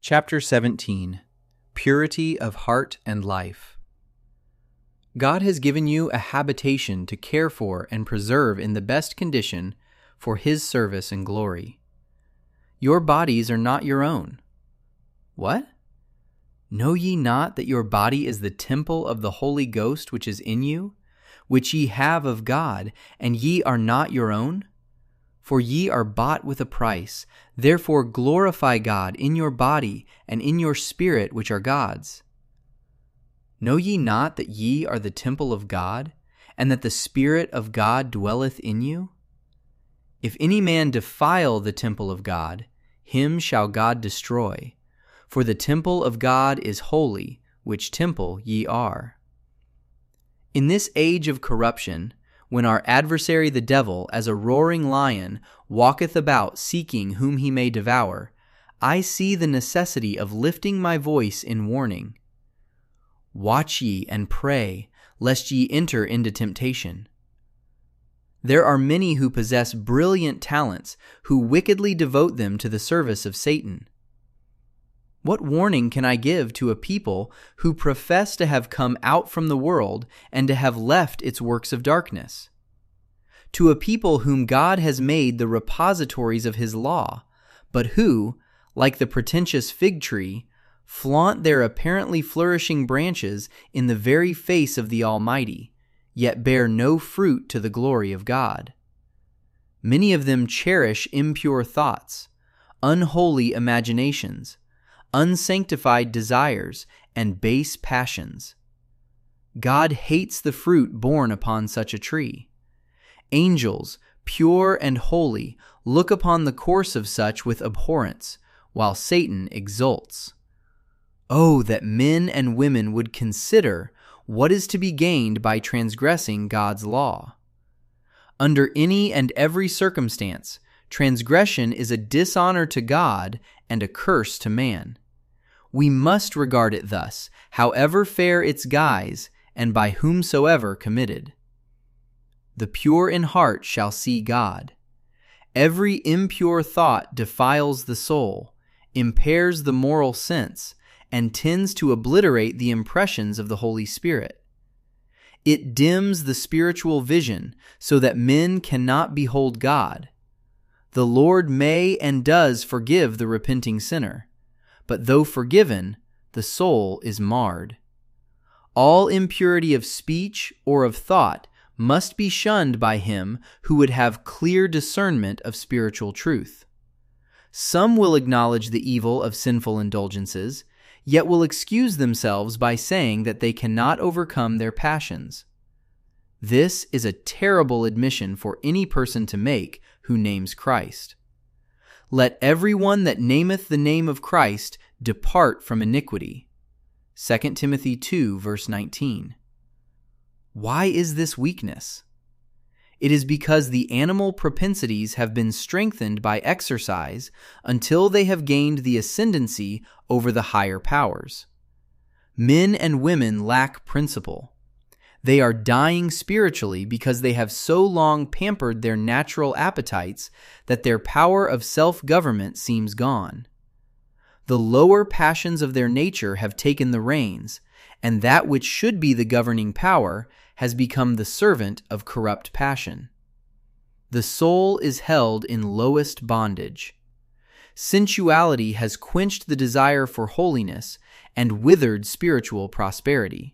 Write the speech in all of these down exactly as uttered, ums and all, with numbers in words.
Chapter seventeen. Purity of Heart and Life. God has given you a habitation to care for and preserve in the best condition for His service and glory. Your bodies are not your own. What? Know ye not that your body is the temple of the Holy Ghost which is in you, which ye have of God, and ye are not your own? For ye are bought with a price. Therefore glorify God in your body and in your spirit which are God's. Know ye not that ye are the temple of God, and that the Spirit of God dwelleth in you? If any man defile the temple of God, him shall God destroy. For the temple of God is holy, which temple ye are. In this age of corruption, when our adversary the devil, as a roaring lion, walketh about seeking whom he may devour, I see the necessity of lifting my voice in warning. Watch ye and pray, lest ye enter into temptation. There are many who possess brilliant talents, who wickedly devote them to the service of Satan. What warning can I give to a people who profess to have come out from the world and to have left its works of darkness? To a people whom God has made the repositories of His law, but who, like the pretentious fig tree, flaunt their apparently flourishing branches in the very face of the Almighty, yet bear no fruit to the glory of God. Many of them cherish impure thoughts, unholy imaginations, unsanctified desires, and base passions. God hates the fruit borne upon such a tree. Angels, pure and holy, look upon the course of such with abhorrence, while Satan exults. Oh, that men and women would consider what is to be gained by transgressing God's law. Under any and every circumstance, transgression is a dishonor to God and a curse to man. We must regard it thus, however fair its guise, and by whomsoever committed. The pure in heart shall see God. Every impure thought defiles the soul, impairs the moral sense, and tends to obliterate the impressions of the Holy Spirit. It dims the spiritual vision so that men cannot behold God. The Lord may and does forgive the repenting sinner, but though forgiven, the soul is marred. All impurity of speech or of thought must be shunned by him who would have clear discernment of spiritual truth. Some will acknowledge the evil of sinful indulgences, yet will excuse themselves by saying that they cannot overcome their passions. This is a terrible admission for any person to make who names Christ. Let every one that nameth the name of Christ depart from iniquity. Second Timothy two, verse nineteen. Why is this weakness? It is because the animal propensities have been strengthened by exercise until they have gained the ascendancy over the higher powers. Men and women lack principle. They are dying spiritually because they have so long pampered their natural appetites that their power of self-government seems gone. The lower passions of their nature have taken the reins, and that which should be the governing power has become the servant of corrupt passion. The soul is held in lowest bondage. Sensuality has quenched the desire for holiness and withered spiritual prosperity.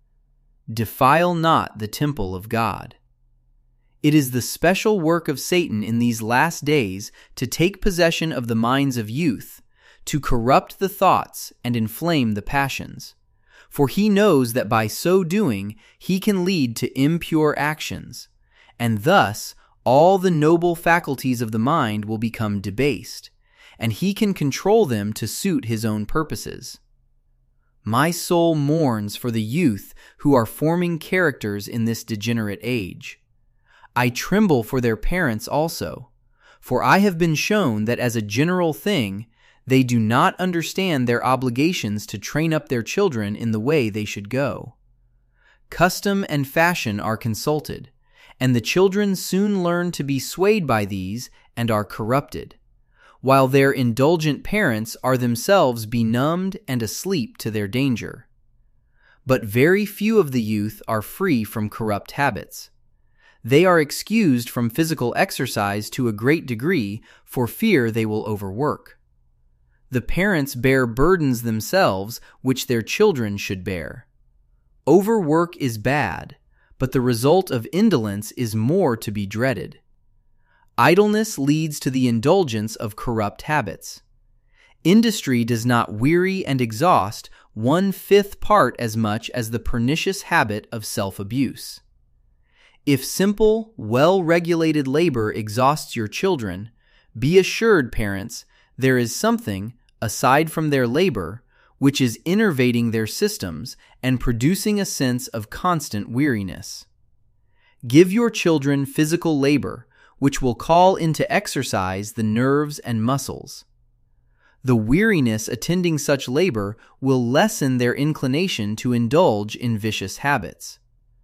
Defile not the temple of God. It is the special work of Satan in these last days to take possession of the minds of youth, to corrupt the thoughts and inflame the passions. For he knows that by so doing he can lead to impure actions, and thus all the noble faculties of the mind will become debased, and he can control them to suit his own purposes. My soul mourns for the youth who are forming characters in this degenerate age. I tremble for their parents also, for I have been shown that as a general thing, they do not understand their obligations to train up their children in the way they should go. Custom and fashion are consulted, and the children soon learn to be swayed by these and are corrupted. while their indulgent parents are themselves benumbed and asleep to their danger. But very few of the youth are free from corrupt habits. They are excused from physical exercise to a great degree for fear they will overwork. The parents bear burdens themselves which their children should bear. Overwork is bad, but the result of indolence is more to be dreaded. Idleness leads to the indulgence of corrupt habits. Industry does not weary and exhaust one-fifth part as much as the pernicious habit of self-abuse. If simple, well-regulated labor exhausts your children, be assured, parents, there is something, aside from their labor, which is innervating their systems and producing a sense of constant weariness. Give your children physical labor, which will call into exercise the nerves and muscles. The weariness attending such labor will lessen their inclination to indulge in vicious habits.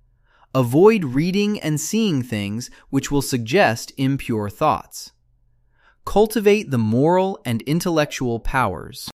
Avoid reading and seeing things which will suggest impure thoughts. Cultivate the moral and intellectual powers.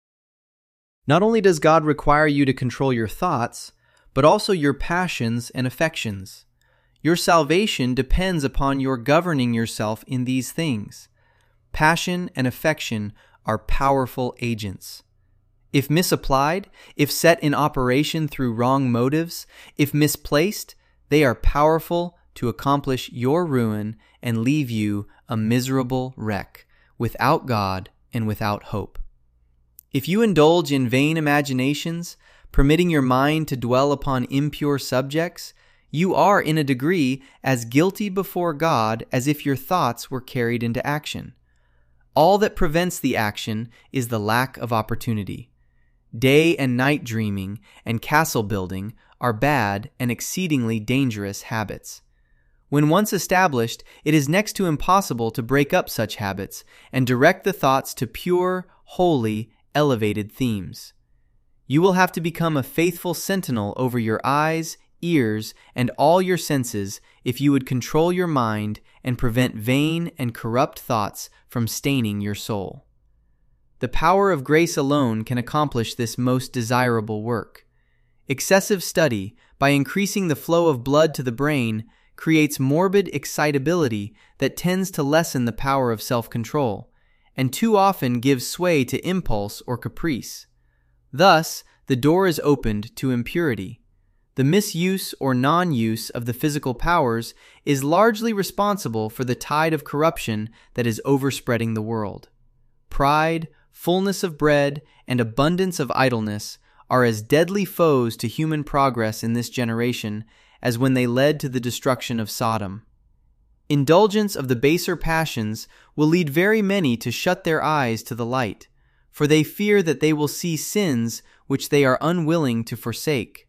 Not only does God require you to control your thoughts, but also your passions and affections. Your salvation depends upon your governing yourself in these things. Passion and affection are powerful agents. If misapplied, if set in operation through wrong motives, if misplaced, they are powerful to accomplish your ruin and leave you a miserable wreck, without God and without hope. If you indulge in vain imaginations, permitting your mind to dwell upon impure subjects, you are in a degree as guilty before God as if your thoughts were carried into action. All that prevents the action is the lack of opportunity. Day and night dreaming and castle building are bad and exceedingly dangerous habits. When once established, it is next to impossible to break up such habits and direct the thoughts to pure, holy, elevated themes. You will have to become a faithful sentinel over your eyes, ears, and all your senses if you would control your mind and prevent vain and corrupt thoughts from staining your soul. The power of grace alone can accomplish this most desirable work. Excessive study, by increasing the flow of blood to the brain, creates morbid excitability that tends to lessen the power of self-control, and too often gives sway to impulse or caprice. Thus, the door is opened to impurity. The misuse or non-use of the physical powers is largely responsible for the tide of corruption that is overspreading the world. Pride, fullness of bread, and abundance of idleness are as deadly foes to human progress in this generation as when they led to the destruction of Sodom. Indulgence of the baser passions will lead very many to shut their eyes to the light, for they fear that they will see sins which they are unwilling to forsake.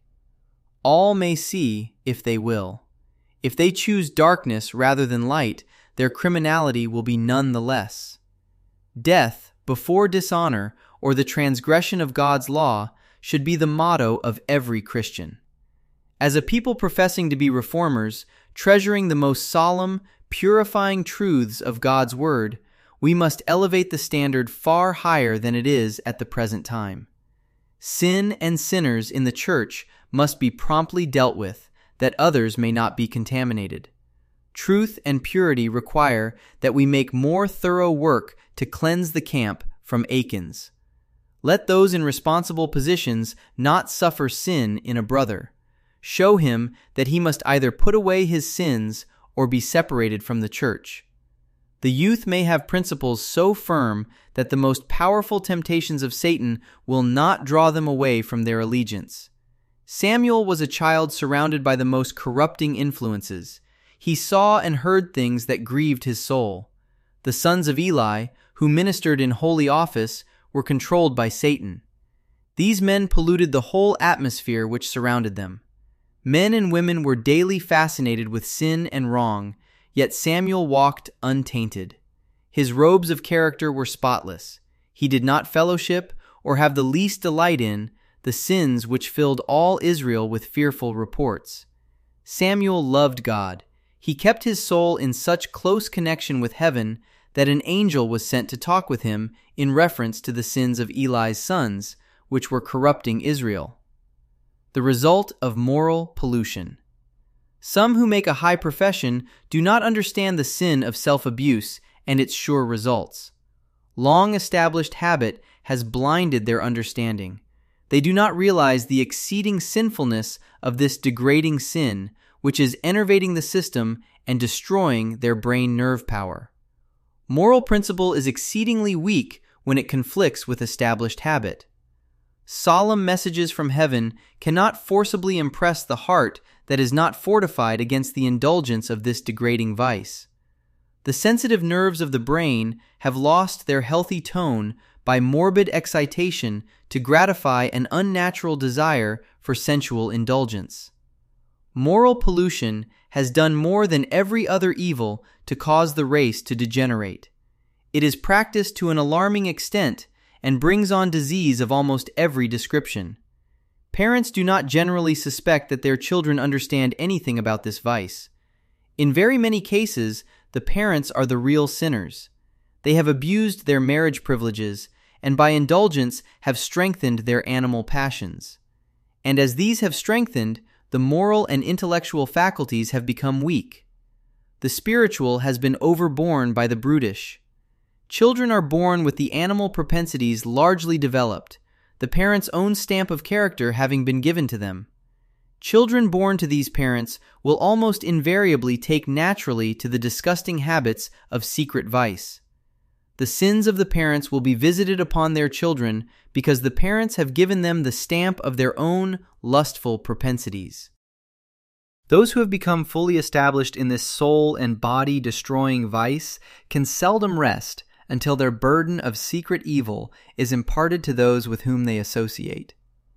All may see if they will. If they choose darkness rather than light, their criminality will be none the less. Death before dishonor or the transgression of God's law should be the motto of every Christian. As a people professing to be reformers, treasuring the most solemn, purifying truths of God's Word, we must elevate the standard far higher than it is at the present time. Sin and sinners in the church must be promptly dealt with, that others may not be contaminated. Truth and purity require that we make more thorough work to cleanse the camp from Achans. Let those in responsible positions not suffer sin in a brother. Show him that he must either put away his sins or be separated from the church. The youth may have principles so firm that the most powerful temptations of Satan will not draw them away from their allegiance. Samuel was a child surrounded by the most corrupting influences. He saw and heard things that grieved his soul. The sons of Eli, who ministered in holy office, were controlled by Satan. These men polluted the whole atmosphere which surrounded them. Men and women were daily fascinated with sin and wrong, yet Samuel walked untainted. His robes of character were spotless. He did not fellowship or have the least delight in the sins which filled all Israel with fearful reports. Samuel loved God. He kept his soul in such close connection with heaven that an angel was sent to talk with him in reference to the sins of Eli's sons, which were corrupting Israel. The result of moral pollution. Some who make a high profession do not understand the sin of self-abuse and its sure results. Long-established habit has blinded their understanding. They do not realize the exceeding sinfulness of this degrading sin, which is enervating the system and destroying their brain nerve power. Moral principle is exceedingly weak when it conflicts with established habit. Solemn messages from heaven cannot forcibly impress the heart that is not fortified against the indulgence of this degrading vice. The sensitive nerves of the brain have lost their healthy tone by morbid excitation to gratify an unnatural desire for sensual indulgence. Moral pollution has done more than every other evil to cause the race to degenerate. It is practiced to an alarming extent and brings on disease of almost every description. Parents do not generally suspect that their children understand anything about this vice. In very many cases, the parents are the real sinners. They have abused their marriage privileges and by indulgence have strengthened their animal passions. And as these have strengthened, the moral and intellectual faculties have become weak. The spiritual has been overborne by the brutish. Children are born with the animal propensities largely developed, the parents' own stamp of character having been given to them. Children born to these parents will almost invariably take naturally to the disgusting habits of secret vice. The sins of the parents will be visited upon their children because the parents have given them the stamp of their own lustful propensities. Those who have become fully established in this soul and body destroying vice can seldom rest until their burden of secret evil is imparted to those with whom they associate.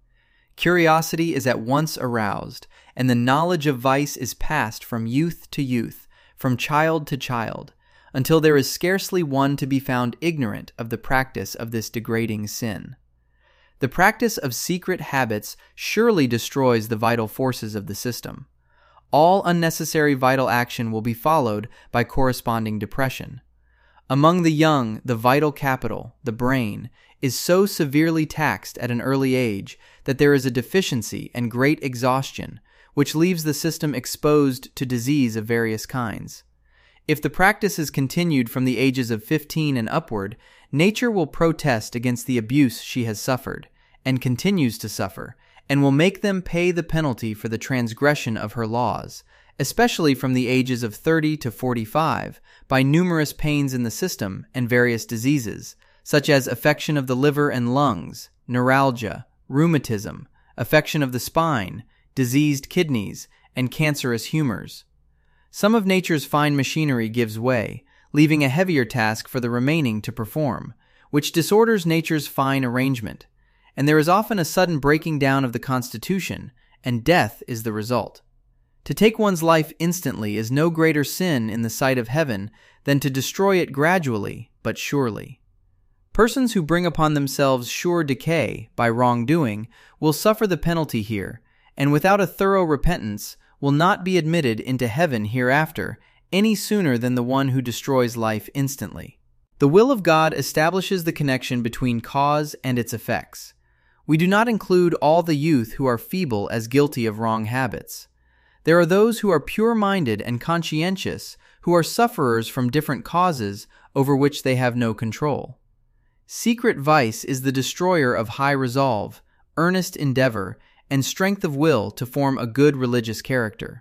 Curiosity is at once aroused, and the knowledge of vice is passed from youth to youth, from child to child, until there is scarcely one to be found ignorant of the practice of this degrading sin. The practice of secret habits surely destroys the vital forces of the system. All unnecessary vital action will be followed by corresponding depression. Among the young, the vital capital, the brain, is so severely taxed at an early age that there is a deficiency and great exhaustion, which leaves the system exposed to disease of various kinds. If the practice is continued from the ages of fifteen and upward, nature will protest against the abuse she has suffered, and continues to suffer, and will make them pay the penalty for the transgression of her laws, especially from the ages of thirty to forty-five, by numerous pains in the system and various diseases, such as affection of the liver and lungs, neuralgia, rheumatism, affection of the spine, diseased kidneys, and cancerous humors. Some of nature's fine machinery gives way, leaving a heavier task for the remaining to perform, which disorders nature's fine arrangement, and there is often a sudden breaking down of the constitution, and death is the result. To take one's life instantly is no greater sin in the sight of heaven than to destroy it gradually but surely. Persons who bring upon themselves sure decay by wrongdoing will suffer the penalty here, and without a thorough repentance will not be admitted into heaven hereafter any sooner than the one who destroys life instantly. The will of God establishes the connection between cause and its effects. We do not include all the youth who are feeble as guilty of wrong habits. There are those who are pure-minded and conscientious, who are sufferers from different causes over which they have no control. Secret vice is the destroyer of high resolve, earnest endeavor, and strength of will to form a good religious character.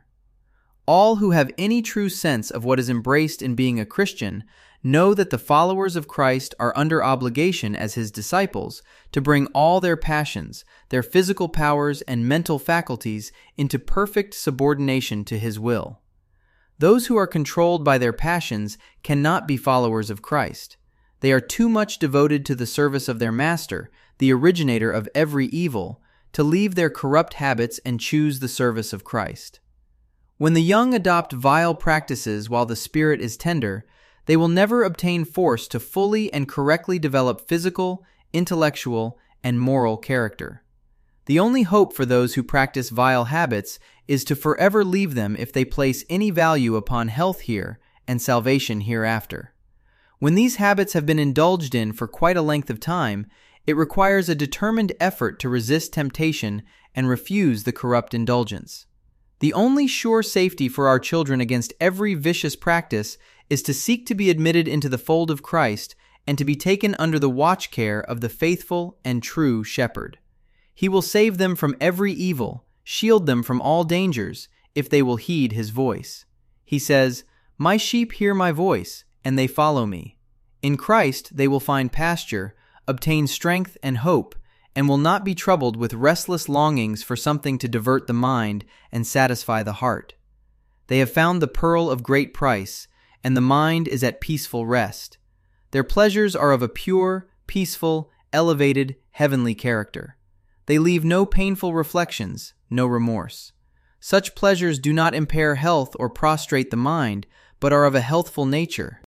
All who have any true sense of what is embraced in being a Christian know that the followers of Christ are under obligation as his disciples to bring all their passions, their physical powers, and mental faculties into perfect subordination to his will. Those who are controlled by their passions cannot be followers of Christ. They are too much devoted to the service of their master, the originator of every evil, to leave their corrupt habits and choose the service of Christ. When the young adopt vile practices while the spirit is tender, they will never obtain force to fully and correctly develop physical, intellectual, and moral character. The only hope for those who practice vile habits is to forever leave them if they place any value upon health here and salvation hereafter. When these habits have been indulged in for quite a length of time, it requires a determined effort to resist temptation and refuse the corrupt indulgence. The only sure safety for our children against every vicious practice is to seek to be admitted into the fold of Christ and to be taken under the watch care of the faithful and true shepherd. He will save them from every evil, shield them from all dangers, if they will heed his voice. He says, "My sheep hear my voice, and they follow me." In Christ they will find pasture, obtain strength and hope, and will not be troubled with restless longings for something to divert the mind and satisfy the heart. They have found the pearl of great price, and the mind is at peaceful rest. Their pleasures are of a pure, peaceful, elevated, heavenly character. They leave no painful reflections, no remorse. Such pleasures do not impair health or prostrate the mind, but are of a healthful nature,